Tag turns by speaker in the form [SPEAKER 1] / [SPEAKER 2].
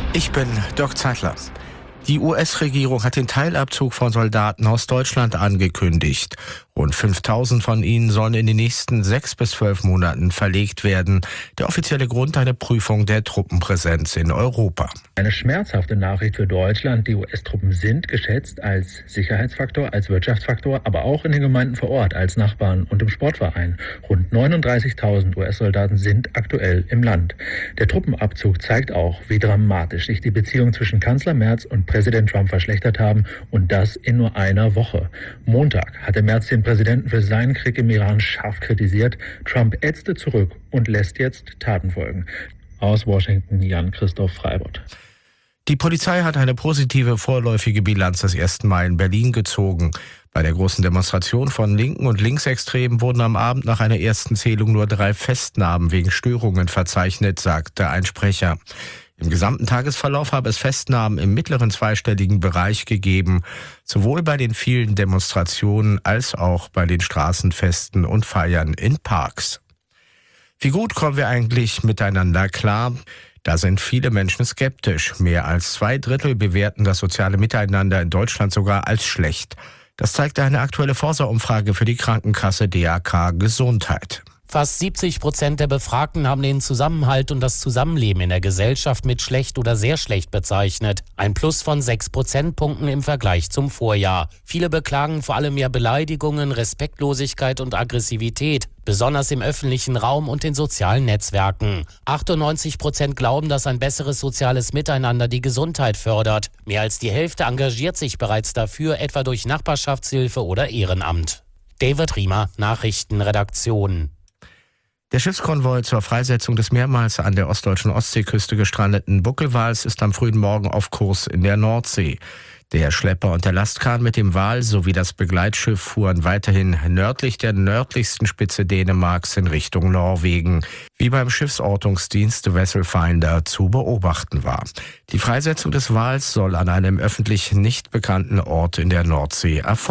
[SPEAKER 1] Ich bin Dirk Zeitler. Die US-Regierung hat den Teilabzug von Soldaten aus Deutschland angekündigt. Rund 5.000 von ihnen sollen in den nächsten 6 bis 12 Monaten verlegt werden. Der offizielle Grund: eine Prüfung der Truppenpräsenz in Europa.
[SPEAKER 2] Eine schmerzhafte Nachricht für Deutschland. Die US-Truppen sind geschätzt als Sicherheitsfaktor, als Wirtschaftsfaktor, aber auch in den Gemeinden vor Ort, als Nachbarn und im Sportverein. Rund 39.000 US-Soldaten sind aktuell im Land. Der Truppenabzug zeigt auch, wie dramatisch sich die Beziehungen zwischen Kanzler Merz und Präsident Trump verschlechtert haben, und das in nur einer Woche. Montag hatte Merz den Präsidenten für seinen Krieg im Iran scharf kritisiert. Trump ätzte zurück und lässt jetzt Taten folgen. Aus Washington, Jan-Christoph Freibott.
[SPEAKER 1] Die Polizei hat eine positive vorläufige Bilanz des 1. Mai in Berlin gezogen. Bei der großen Demonstration von Linken und Linksextremen wurden am Abend nach einer ersten Zählung nur 3 Festnahmen wegen Störungen verzeichnet, sagte ein Sprecher. Im gesamten Tagesverlauf habe es Festnahmen im mittleren zweistelligen Bereich gegeben, sowohl bei den vielen Demonstrationen als auch bei den Straßenfesten und Feiern in Parks. Wie gut kommen wir eigentlich miteinander klar? Da sind viele Menschen skeptisch. Mehr als 2/3 bewerten das soziale Miteinander in Deutschland sogar als schlecht. Das zeigte eine aktuelle Forsa-Umfrage für die Krankenkasse DAK Gesundheit.
[SPEAKER 3] Fast 70% der Befragten haben den Zusammenhalt und das Zusammenleben in der Gesellschaft mit schlecht oder sehr schlecht bezeichnet. Ein Plus von 6 Prozentpunkten im Vergleich zum Vorjahr. Viele beklagen vor allem mehr Beleidigungen, Respektlosigkeit und Aggressivität, besonders im öffentlichen Raum und in sozialen Netzwerken. 98% glauben, dass ein besseres soziales Miteinander die Gesundheit fördert. Mehr als die Hälfte engagiert sich bereits dafür, etwa durch Nachbarschaftshilfe oder Ehrenamt. David Riemer, Nachrichtenredaktion.
[SPEAKER 1] Der Schiffskonvoi zur Freisetzung des mehrmals an der ostdeutschen Ostseeküste gestrandeten Buckelwals ist am frühen Morgen auf Kurs in der Nordsee. Der Schlepper und der Lastkahn mit dem Wal sowie das Begleitschiff fuhren weiterhin nördlich der nördlichsten Spitze Dänemarks in Richtung Norwegen, wie beim Schiffsortungsdienst Vessel Finder zu beobachten war. Die Freisetzung des Wals soll an einem öffentlich nicht bekannten Ort in der Nordsee erfolgen.